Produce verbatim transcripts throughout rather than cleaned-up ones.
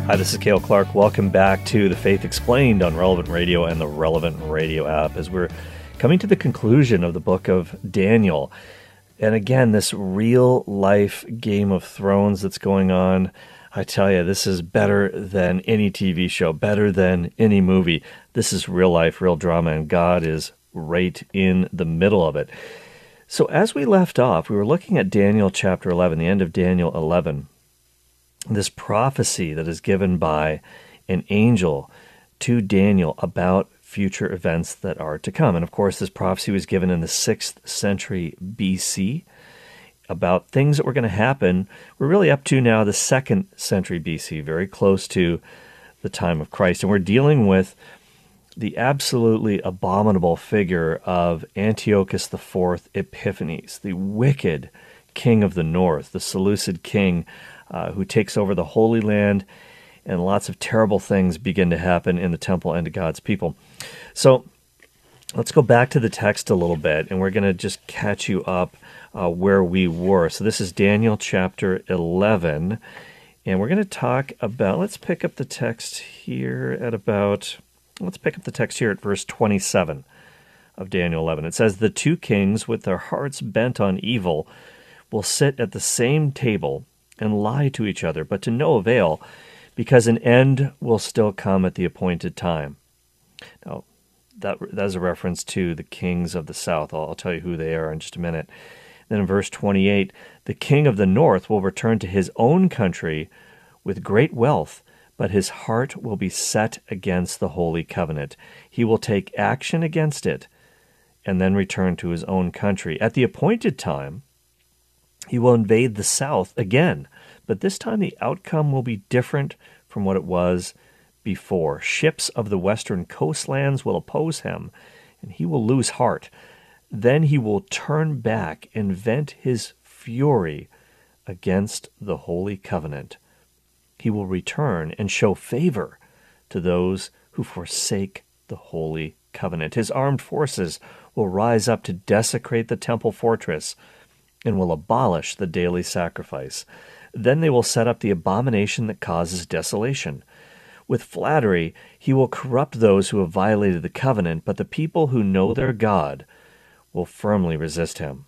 Hi, this is Cale Clark. Welcome back to The Faith Explained on Relevant Radio and the Relevant Radio app as we're coming to the conclusion of the book of Daniel. And again, this real-life Game of Thrones that's going on, I tell you, this is better than any T V show, better than any movie. This is real life, real drama, and God is right in the middle of it. So as we left off, we were looking at Daniel chapter eleven, the end of Daniel eleven. This prophecy that is given by an angel to Daniel about future events that are to come. And of course, this prophecy was given in the sixth century B C about things that were going to happen. We're really up to now the second century B C, very close to the time of Christ. And we're dealing with the absolutely abominable figure of Antiochus the Fourth Epiphanes, the wicked king of the north, the Seleucid king Uh, who takes over the Holy Land, and lots of terrible things begin to happen in the temple and to God's people. So let's go back to the text a little bit, and we're going to just catch you up uh, where we were. So this is Daniel chapter eleven, and we're going to talk about, let's pick up the text here at about, let's pick up the text here at verse twenty-seven of Daniel eleven. It says, "The two kings with their hearts bent on evil will sit at the same table and lie to each other, but to no avail, because an end will still come at the appointed time." Now, that, that is a reference to the kings of the south. I'll, I'll tell you who they are in just a minute. Then in verse twenty-eight, "The king of the north will return to his own country with great wealth, but his heart will be set against the holy covenant. He will take action against it and then return to his own country. At the appointed time, he will invade the south again, but this time the outcome will be different from what it was before. Ships of the western coastlands will oppose him, and he will lose heart. Then he will turn back and vent his fury against the holy covenant. He will return and show favor to those who forsake the holy covenant. His armed forces will rise up to desecrate the temple fortress and will abolish the daily sacrifice. Then they will set up the abomination that causes desolation. With flattery, he will corrupt those who have violated the covenant, but the people who know their God will firmly resist him.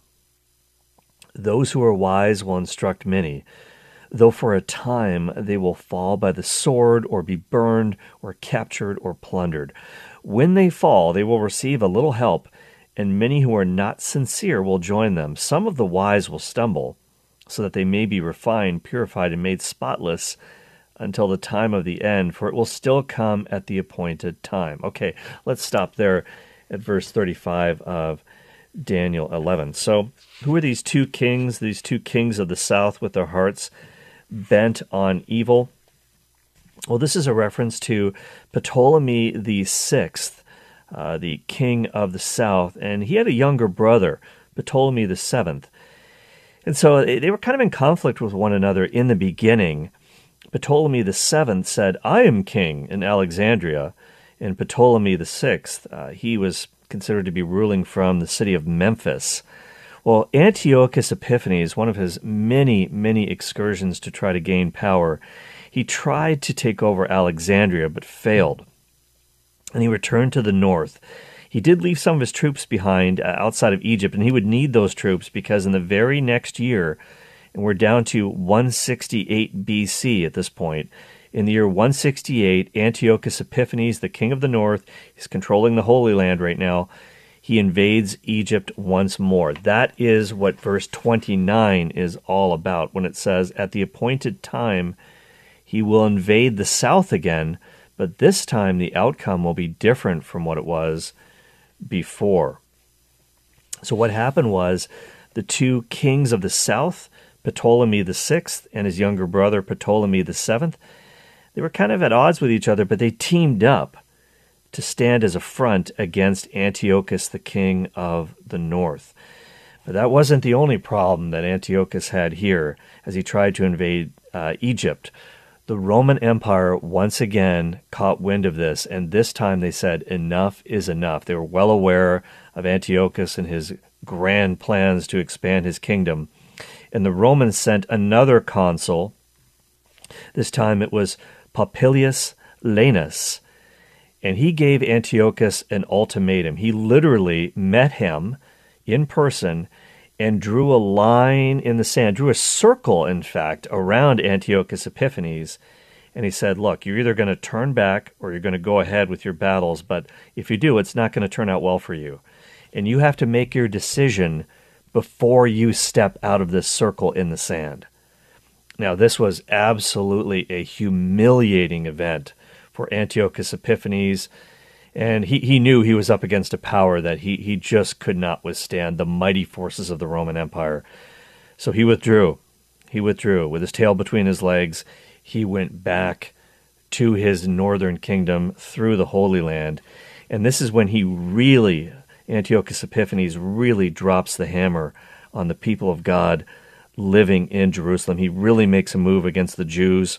Those who are wise will instruct many, though for a time they will fall by the sword or be burned or captured or plundered. When they fall, they will receive a little help, and many who are not sincere will join them. Some of the wise will stumble, so that they may be refined, purified, and made spotless until the time of the end, for it will still come at the appointed time." Okay, let's stop there at verse thirty-five of Daniel eleven. So, who are these two kings, these two kings of the south with their hearts bent on evil? Well, this is a reference to Ptolemy the Sixth, Uh, the king of the south, and he had a younger brother, Ptolemy the Seventh. And so they were kind of in conflict with one another in the beginning. Ptolemy the Seventh said, "I am king in Alexandria," and Ptolemy the Sixth, uh, he was considered to be ruling from the city of Memphis. Well, Antiochus Epiphanes, one of his many, many excursions to try to gain power, he tried to take over Alexandria but failed. And he returned to the north. He did leave some of his troops behind uh, outside of Egypt, and he would need those troops because in the very next year, and we're down to one sixty-eight B C at this point, in the year one sixty-eight, Antiochus Epiphanes, the king of the north, is controlling the Holy Land right now. He invades Egypt once more. That is what verse twenty-nine is all about when it says, "At the appointed time, he will invade the south again, but this time the outcome will be different from what it was before." So what happened was the two kings of the south, Ptolemy the Sixth and his younger brother Ptolemy the Seventh, they were kind of at odds with each other, but they teamed up to stand as a front against Antiochus, the king of the north. But that wasn't the only problem that Antiochus had here as he tried to invade uh, Egypt. The Roman Empire once again caught wind of this, and this time they said, enough is enough. They were well aware of Antiochus and his grand plans to expand his kingdom. And the Romans sent another consul. This time it was Popilius Laenas, and he gave Antiochus an ultimatum. He literally met him in person and drew a line in the sand, drew a circle, in fact, around Antiochus Epiphanes. And he said, look, you're either going to turn back or you're going to go ahead with your battles, but if you do, it's not going to turn out well for you. And you have to make your decision before you step out of this circle in the sand. Now, this was absolutely a humiliating event for Antiochus Epiphanes, and he, he knew he was up against a power that he, he just could not withstand, the mighty forces of the Roman Empire. So he withdrew. He withdrew. With his tail between his legs, he went back to his northern kingdom through the Holy Land. And this is when he really, Antiochus Epiphanes, really drops the hammer on the people of God living in Jerusalem. He really makes a move against the Jews.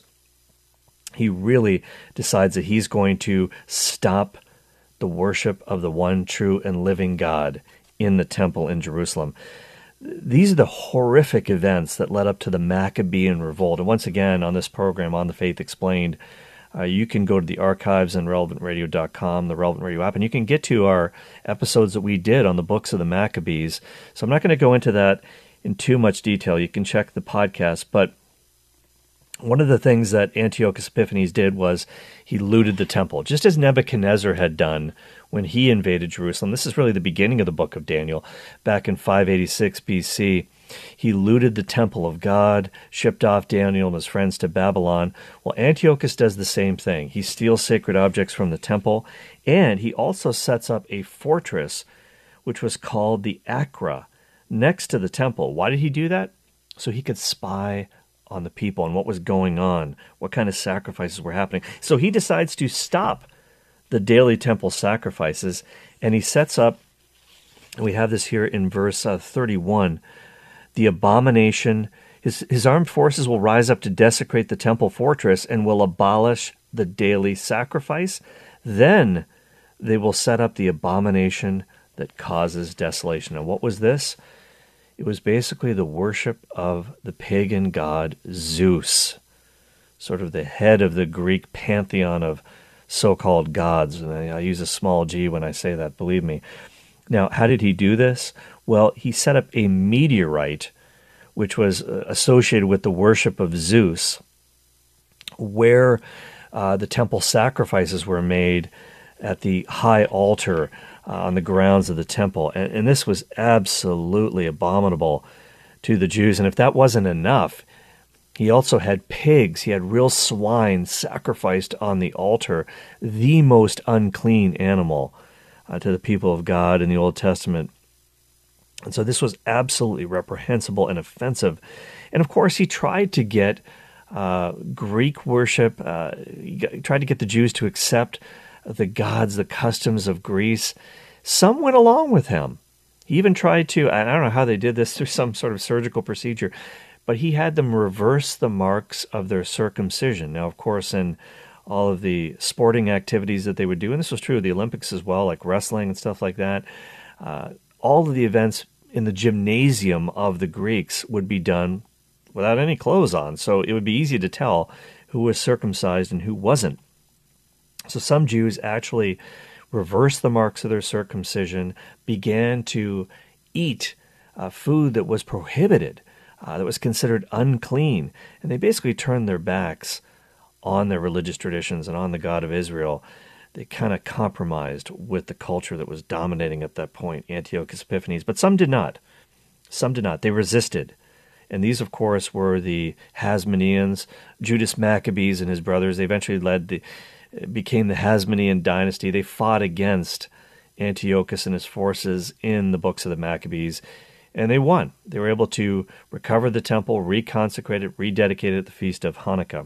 He really decides that he's going to stop the worship of the one true and living God in the temple in Jerusalem. These are the horrific events that led up to the Maccabean revolt. And once again, on this program, On the Faith Explained, uh, you can go to the archives on relevant radio dot com, the Relevant Radio app, and you can get to our episodes that we did on the books of the Maccabees. So I'm not going to go into that in too much detail. You can check the podcast, but one of the things that Antiochus Epiphanes did was he looted the temple, just as Nebuchadnezzar had done when he invaded Jerusalem. This is really the beginning of the book of Daniel. Back in five eighty-six B C, he looted the temple of God, shipped off Daniel and his friends to Babylon. Well, Antiochus does the same thing. He steals sacred objects from the temple, and he also sets up a fortress, which was called the Acra, next to the temple. Why did he do that? So he could spy on the people and what was going on, what kind of sacrifices were happening. So he decides to stop the daily temple sacrifices, and he sets up, and we have this here in verse uh, thirty-one, the abomination. His, his armed forces will rise up to desecrate the temple fortress and will abolish the daily sacrifice. Then they will set up the abomination that causes desolation. And what was this? It was basically the worship of the pagan god Zeus, sort of the head of the Greek pantheon of so-called gods. And I, I use a small g when I say that, believe me. Now, how did he do this? Well, he set up a meteorite, which was associated with the worship of Zeus, where uh, the temple sacrifices were made at the high altar uh, on the grounds of the temple. And, and this was absolutely abominable to the Jews. And if that wasn't enough, he also had pigs. He had real swine sacrificed on the altar, the most unclean animal uh, to the people of God in the Old Testament. And so this was absolutely reprehensible and offensive. And of course, he tried to get uh, Greek worship, uh, he tried to get the Jews to accept the gods, the customs of Greece. Some went along with him. He even tried to, I don't know how they did this, through some sort of surgical procedure, but he had them reverse the marks of their circumcision. Now, of course, in all of the sporting activities that they would do, and this was true of the Olympics as well, like wrestling and stuff like that, uh, all of the events in the gymnasium of the Greeks would be done without any clothes on. So it would be easy to tell who was circumcised and who wasn't. So some Jews actually reversed the marks of their circumcision, began to eat uh, food that was prohibited, uh, that was considered unclean, and they basically turned their backs on their religious traditions and on the God of Israel. They kind of compromised with the culture that was dominating at that point, Antiochus Epiphanes. But some did not. Some did not. They resisted. And these, of course, were the Hasmoneans, Judas Maccabees and his brothers. They eventually led the, became the Hasmonean dynasty. They fought against Antiochus and his forces in the books of the Maccabees, and they won. They were able to recover the temple, reconsecrate it, rededicate it at the Feast of Hanukkah.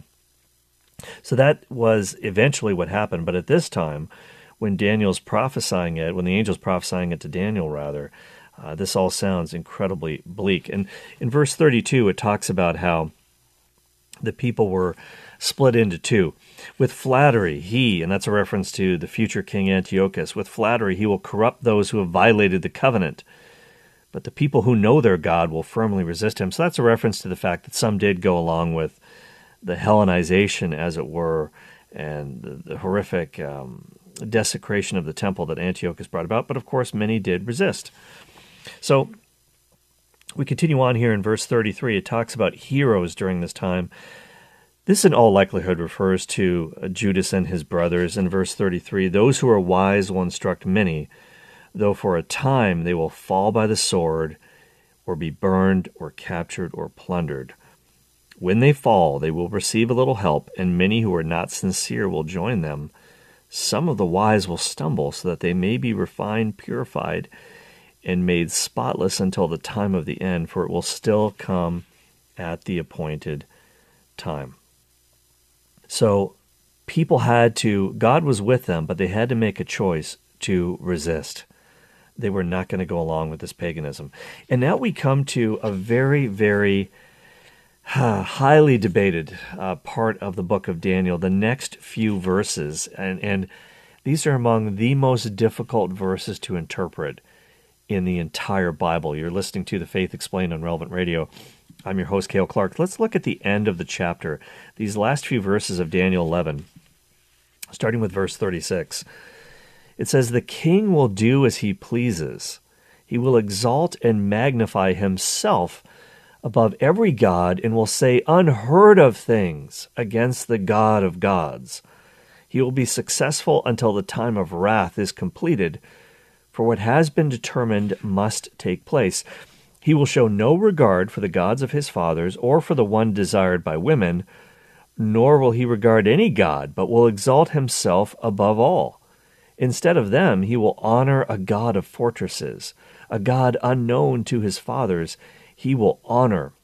So that was eventually what happened. But at this time, when Daniel's prophesying it, when the angel's prophesying it to Daniel, rather, uh, this all sounds incredibly bleak. And in verse thirty-two, it talks about how the people were split into two. With flattery, he, and that's a reference to the future king Antiochus, with flattery he will corrupt those who have violated the covenant. But the people who know their God will firmly resist him. So that's a reference to the fact that some did go along with the Hellenization, as it were, and the, the horrific um, desecration of the temple that Antiochus brought about. But of course, many did resist. So we continue on here in verse thirty-three. It talks about heroes during this time. This in all likelihood refers to Judas and his brothers. In verse thirty-three, those who are wise will instruct many, though for a time they will fall by the sword, or be burned, or captured, or plundered. When they fall, they will receive a little help, and many who are not sincere will join them. Some of the wise will stumble, so that they may be refined, purified, and made spotless until the time of the end, for it will still come at the appointed time. So people had to, God was with them, but they had to make a choice to resist. They were not going to go along with this paganism. And now we come to a very, very uh, highly debated uh, part of the book of Daniel, the next few verses. And, and these are among the most difficult verses to interpret in the entire Bible. You're listening to The Faith Explained on Relevant Radio. I'm your host, Cale Clark. Let's look at the end of the chapter. These last few verses of Daniel eleven, starting with verse thirty-six. It says, "The king will do as he pleases. He will exalt and magnify himself above every god and will say unheard of things against the God of gods. He will be successful until the time of wrath is completed, for what has been determined must take place. He will show no regard for the gods of his fathers or for the one desired by women, nor will he regard any god, but will exalt himself above all. Instead of them, he will honor a god of fortresses, a god unknown to his fathers. He will honor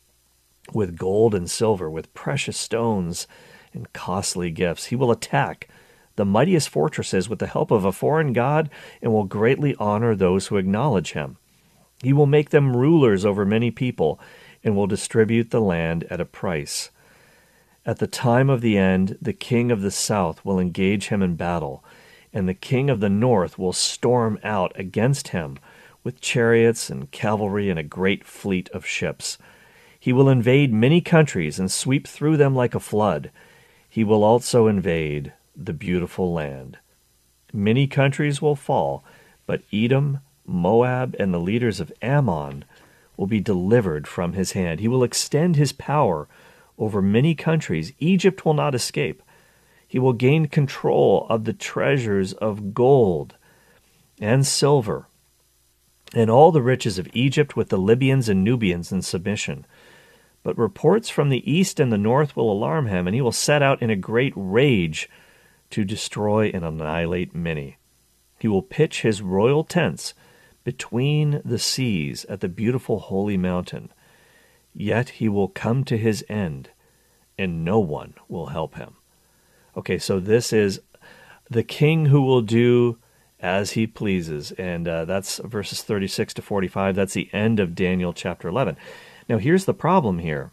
with gold and silver, with precious stones and costly gifts. He will attack the mightiest fortresses with the help of a foreign god and will greatly honor those who acknowledge him. He will make them rulers over many people and will distribute the land at a price. At the time of the end, the king of the south will engage him in battle, and the king of the north will storm out against him with chariots and cavalry and a great fleet of ships. He will invade many countries and sweep through them like a flood. He will also invade the beautiful land. Many countries will fall, but Edom, Moab, and the leaders of Ammon will be delivered from his hand. He will extend his power over many countries. Egypt will not escape. He will gain control of the treasures of gold and silver and all the riches of Egypt, with the Libyans and Nubians in submission. But reports from the east and the north will alarm him, and he will set out in a great rage to destroy and annihilate many. He will pitch his royal tents between the seas at the beautiful holy mountain. Yet he will come to his end, and no one will help him." Okay, so this is the king who will do as he pleases, and uh, that's verses thirty-six to forty-five. That's the end of Daniel chapter eleven. Now, here's the problem here.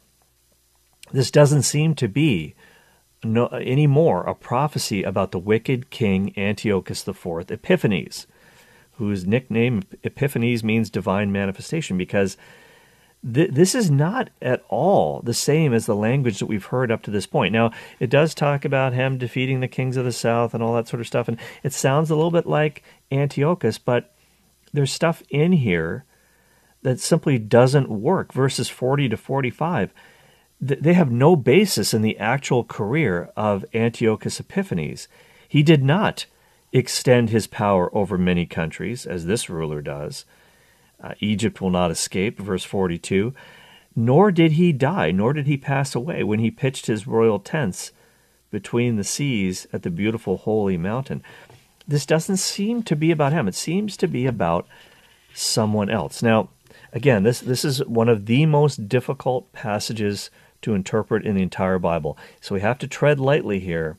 This doesn't seem to be no, anymore a prophecy about the wicked king Antiochus the Fourth Epiphanes, whose nickname Epiphanes means divine manifestation, because th- this is not at all the same as the language that we've heard up to this point. Now, it does talk about him defeating the kings of the south and all that sort of stuff, and it sounds a little bit like Antiochus, but there's stuff in here that simply doesn't work. Verses forty to forty-five, th- they have no basis in the actual career of Antiochus Epiphanes. He did not extend his power over many countries, as this ruler does. Uh, Egypt will not escape, verse forty-two. Nor did he die, nor did he pass away when he pitched his royal tents between the seas at the beautiful holy mountain. This doesn't seem to be about him. It seems to be about someone else. Now, again, this, this is one of the most difficult passages to interpret in the entire Bible. So we have to tread lightly here,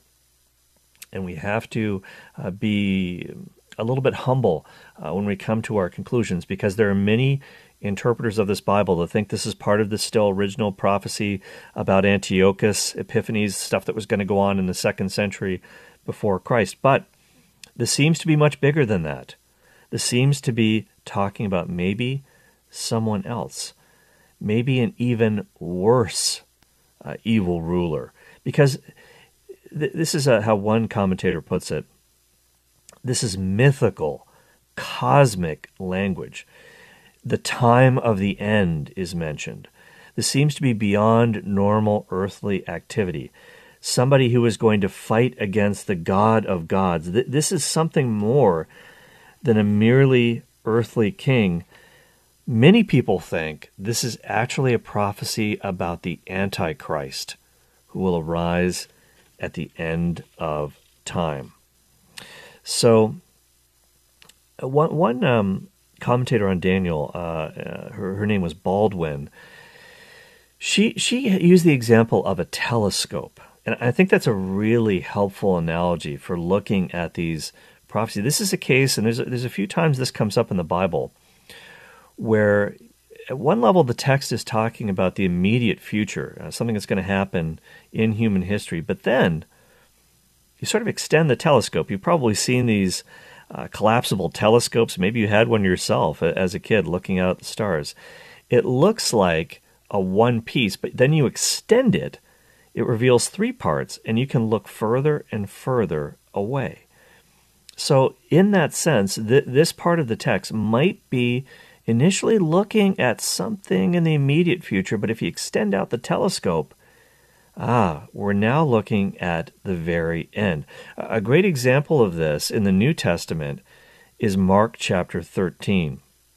and we have to uh, be a little bit humble uh, when we come to our conclusions, because there are many interpreters of this Bible that think this is part of the still original prophecy about Antiochus Epiphanes, stuff that was going to go on in the second century before Christ. But this seems to be much bigger than that. This seems to be talking about maybe someone else, maybe an even worse uh, evil ruler. Because th- this is uh, how one commentator puts it. This is mythical, cosmic language. The time of the end is mentioned. This seems to be beyond normal earthly activity. Somebody who is going to fight against the God of gods. Th- this is something more than a merely earthly king. Many people think this is actually a prophecy about the Antichrist, who will arise at the end of time. So, one, one um, commentator on Daniel, uh, uh, her, her name was Baldwin, she, she used the example of a telescope. And I think that's a really helpful analogy for looking at these prophecies. This is a case, and there's a, there's a few times this comes up in the Bible, where at one level the text is talking about the immediate future, uh, something that's going to happen in human history. But then you sort of extend the telescope. You've probably seen these uh, collapsible telescopes. Maybe you had one yourself as a kid looking out at the stars. It looks like a one piece, but then you extend it. It reveals three parts, and you can look further and further away. So in that sense, th- this part of the text might be initially looking at something in the immediate future, but if you extend out the telescope, ah, we're now looking at the very end. A great example of this in the New Testament is Mark chapter thirteen.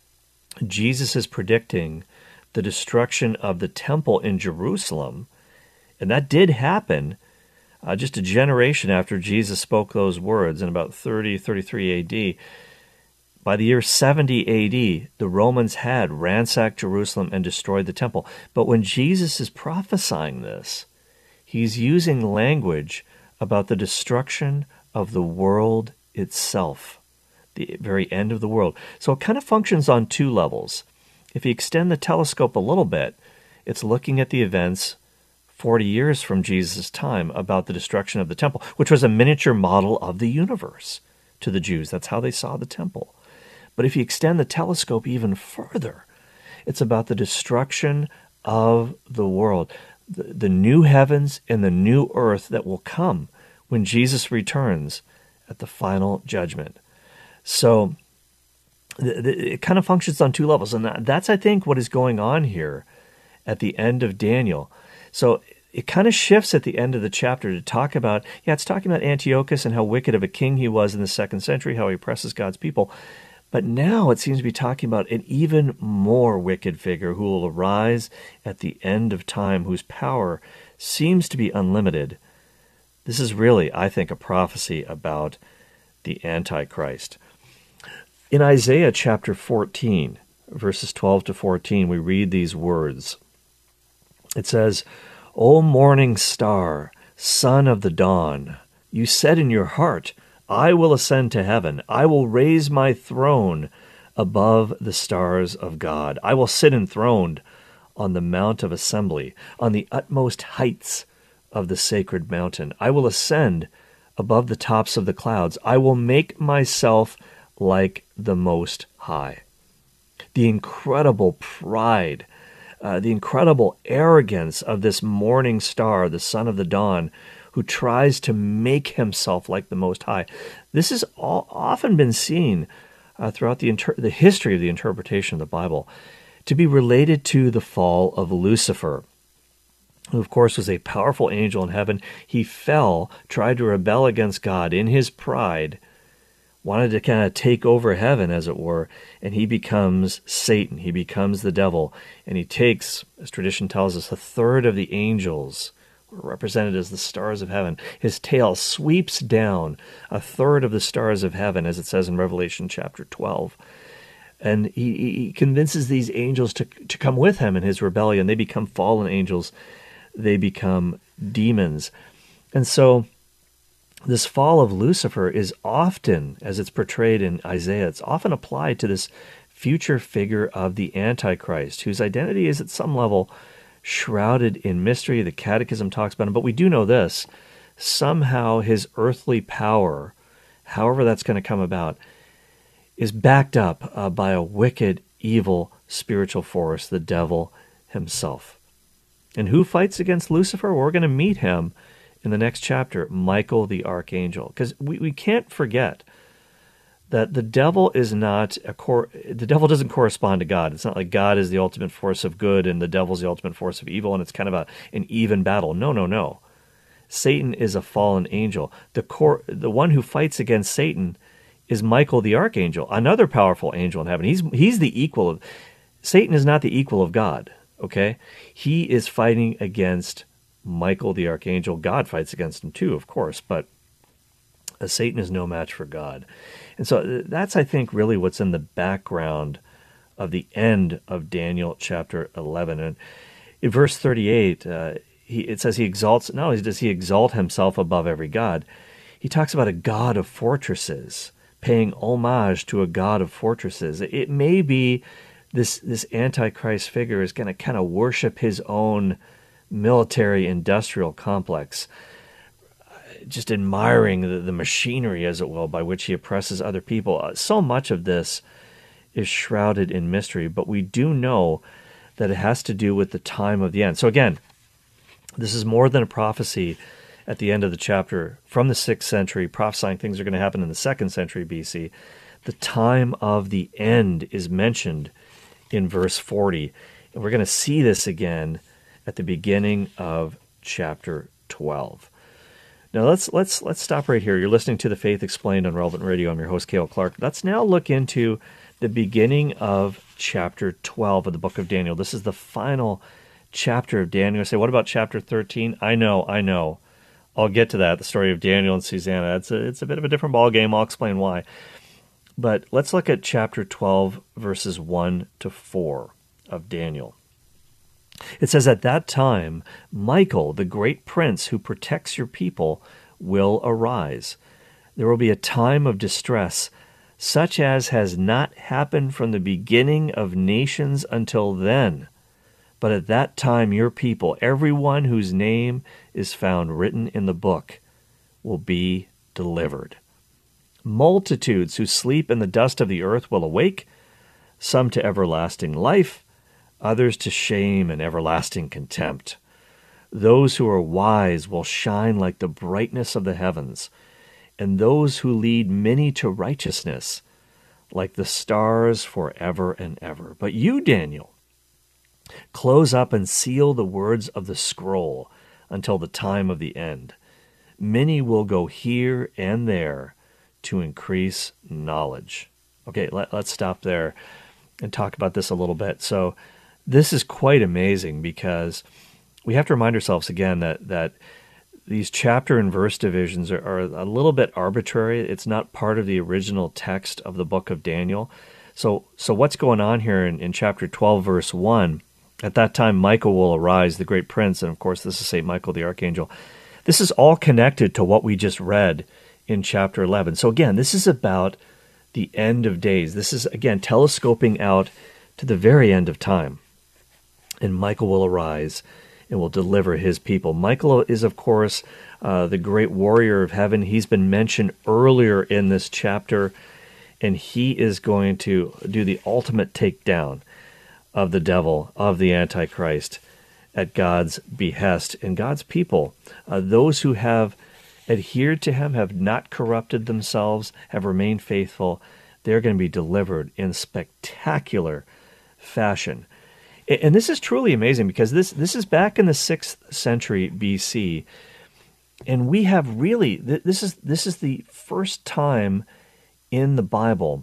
Jesus is predicting the destruction of the temple in Jerusalem, and that did happen uh, just a generation after Jesus spoke those words in about thirty, thirty-three A D. By the year seventy A D, the Romans had ransacked Jerusalem and destroyed the temple. But when Jesus is prophesying this, he's using language about the destruction of the world itself, the very end of the world. So it kind of functions on two levels. If you extend the telescope a little bit, it's looking at the events forty years from Jesus' time about the destruction of the temple, which was a miniature model of the universe to the Jews. That's how they saw the temple. But if you extend the telescope even further, it's about the destruction of the world, the, the new heavens and the new earth that will come when Jesus returns at the final judgment. So th- th- it kind of functions on two levels, and that, that's, I think, what is going on here at the end of Daniel. So it kind of shifts at the end of the chapter to talk about, yeah, it's talking about Antiochus and how wicked of a king he was in the second century, how he oppresses God's people. But now it seems to be talking about an even more wicked figure who will arise at the end of time, whose power seems to be unlimited. This is really, I think, a prophecy about the Antichrist. In Isaiah chapter fourteen, verses twelve to fourteen, we read these words. It says, "O morning star, son of the dawn, you said in your heart, I will ascend to heaven. I will raise my throne above the stars of God. I will sit enthroned on the mount of assembly, on the utmost heights of the sacred mountain. I will ascend above the tops of the clouds. I will make myself like the Most High." The incredible pride, uh, the incredible arrogance of this morning star, the son of the dawn, who tries to make himself like the Most High. This has all, often been seen uh, throughout the, inter- the history of the interpretation of the Bible to be related to the fall of Lucifer, who of course was a powerful angel in heaven. He fell, tried to rebel against God in his pride, wanted to kind of take over heaven, as it were, and he becomes Satan. He becomes the devil, and he takes, as tradition tells us, a third of the angels, represented as the stars of heaven. His tail sweeps down a third of the stars of heaven, as it says in Revelation chapter twelve. And he, he convinces these angels to, to come with him in his rebellion. They become fallen angels. They become demons. And so this fall of Lucifer is often, as it's portrayed in Isaiah, it's often applied to this future figure of the Antichrist, whose identity is at some level shrouded in mystery. The Catechism talks about him, but we do know this. Somehow his earthly power, however that's going to come about, is backed up uh, by a wicked, evil spiritual force, the devil himself. And who fights against Lucifer? We're going to meet him in the next chapter, Michael the archangel. Because we, we can't forget that the devil is not a cor- the devil doesn't correspond to God. It's not like God is the ultimate force of good and the devil's the ultimate force of evil, and it's kind of a, an even battle. No, no, no. Satan is a fallen angel. The cor- the one who fights against Satan is Michael the archangel, another powerful angel in heaven. He's he's the equal of Satan is not the equal of God. Okay, he is fighting against Michael the archangel. God fights against him too, of course, but uh, Satan is no match for God. And so that's, I think, really what's in the background of the end of Daniel chapter eleven. And in verse thirty-eight, uh, he, it says he exalts, not only does he exalt himself above every god, he talks about a God of fortresses, paying homage to a God of fortresses. It may be this this Antichrist figure is going to kind of worship his own military industrial complex, just admiring the, the machinery, as it will, by which he oppresses other people. So much of this is shrouded in mystery, but we do know that it has to do with the time of the end. So again, this is more than a prophecy at the end of the chapter from the sixth century, prophesying things are going to happen in the second century B C. The time of the end is mentioned in verse forty. And we're going to see this again at the beginning of chapter twelve. Now let's let's let's stop right here. You're listening to The Faith Explained on Relevant Radio. I'm your host, Cale Clark. Let's now look into the beginning of chapter twelve of the book of Daniel. This is the final chapter of Daniel. I say, what about chapter thirteen? I know, I know. I'll get to that, the story of Daniel and Susanna. It's a, it's a bit of a different ballgame. I'll explain why. But let's look at chapter twelve, verses one to four of Daniel. It says, at that time, Michael, the great prince who protects your people, will arise. There will be a time of distress, such as has not happened from the beginning of nations until then. But at that time, your people, everyone whose name is found written in the book, will be delivered. Multitudes who sleep in the dust of the earth will awake, some to everlasting life, others to shame and everlasting contempt. Those who are wise will shine like the brightness of the heavens, and those who lead many to righteousness, like the stars forever and ever. But you, Daniel, close up and seal the words of the scroll until the time of the end. Many will go here and there to increase knowledge. Okay, let, let's stop there and talk about this a little bit. So this is quite amazing because we have to remind ourselves again that that these chapter and verse divisions are, are a little bit arbitrary. It's not part of the original text of the book of Daniel. So so what's going on here in, in chapter twelve, verse one? At that time, Michael will arise, the great prince, and of course this is Saint Michael the archangel. This is all connected to what we just read in chapter eleven. So again, this is about the end of days. This is, again, telescoping out to the very end of time. And Michael will arise and will deliver his people. Michael is, of course, uh, the great warrior of heaven. He's been mentioned earlier in this chapter, and he is going to do the ultimate takedown of the devil, of the Antichrist, at God's behest. And God's people, uh, those who have adhered to him, have not corrupted themselves, have remained faithful, they're going to be delivered in spectacular fashion. And this is truly amazing because this, this is back in the sixth century B C, and we have really, this is this is the first time in the Bible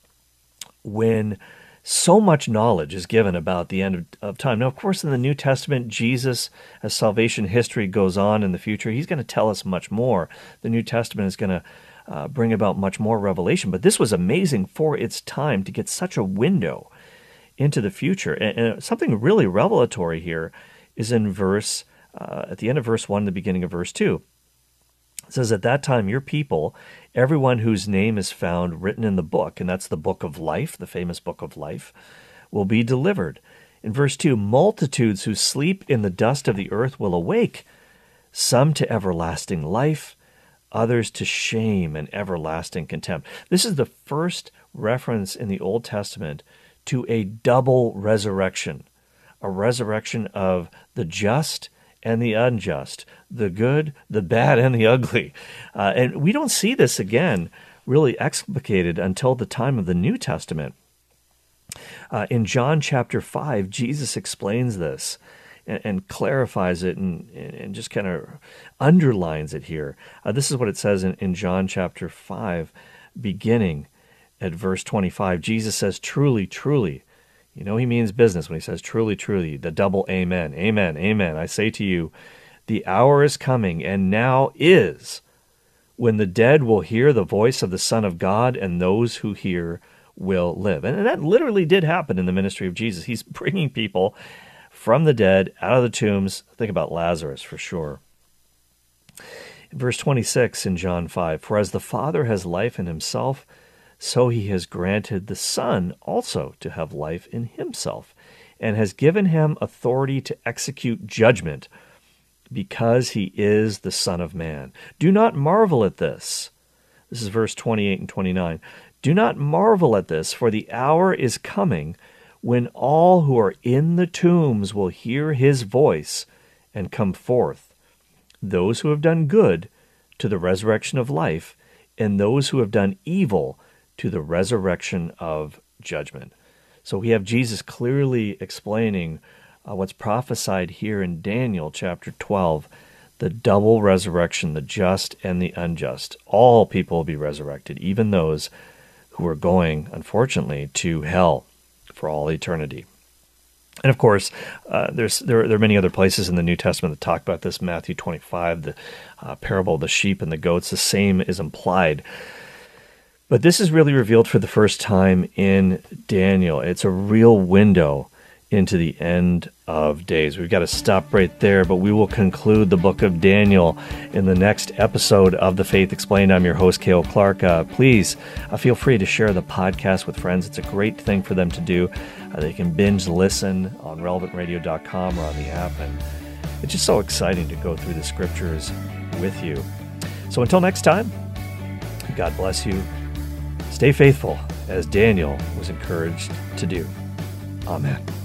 when so much knowledge is given about the end of, of time. Now, of course, in the New Testament, Jesus, as salvation history goes on in the future, he's going to tell us much more. The New Testament is going to uh, bring about much more revelation. But this was amazing for its time to get such a window into the future. And, and something really revelatory here is in verse, uh, at the end of verse one, the beginning of verse two. It says, at that time, your people, everyone whose name is found written in the book, and that's the book of life, the famous book of life, will be delivered. In verse two, multitudes who sleep in the dust of the earth will awake, some to everlasting life, others to shame and everlasting contempt. This is the first reference in the Old Testament to a double resurrection, a resurrection of the just and the unjust, the good, the bad, and the ugly. Uh, and we don't see this again really explicated until the time of the New Testament. Uh, in John chapter five, Jesus explains this and, and clarifies it and, and just kind of underlines it here. Uh, this is what it says in, in John chapter five, beginning at verse twenty-five. Jesus says, truly, truly. You know he means business when he says truly, truly, the double amen. Amen, amen. I say to you, the hour is coming, and now is, when the dead will hear the voice of the Son of God, and those who hear will live. And that literally did happen in the ministry of Jesus. He's bringing people from the dead out of the tombs. Think about Lazarus for sure. In verse twenty-six in John five, for as the Father has life in himself, so he has granted the Son also to have life in himself, and has given him authority to execute judgment, because he is the Son of Man. Do not marvel at this. This is verse twenty-eight and twenty-nine. Do not marvel at this, for the hour is coming when all who are in the tombs will hear his voice and come forth, those who have done good to the resurrection of life, and those who have done evil to the resurrection of judgment. So we have Jesus clearly explaining uh, what's prophesied here in Daniel chapter twelve, the double resurrection, the just and the unjust. All people will be resurrected, even those who are going, unfortunately, to hell for all eternity. And of course, uh, there's there, there are many other places in the New Testament that talk about this. Matthew twenty-five, the uh, parable of the sheep and the goats, the same is implied. But this is really revealed for the first time in Daniel. It's a real window into the end of days. We've got to stop right there, but we will conclude the book of Daniel in the next episode of The Faith Explained. I'm your host, Cale Clark. Uh, please uh, feel free to share the podcast with friends. It's a great thing for them to do. Uh, they can binge listen on relevant radio dot com or on the app, and it's just so exciting to go through the scriptures with you. So until next time, God bless you. Stay faithful, as Daniel was encouraged to do. Amen.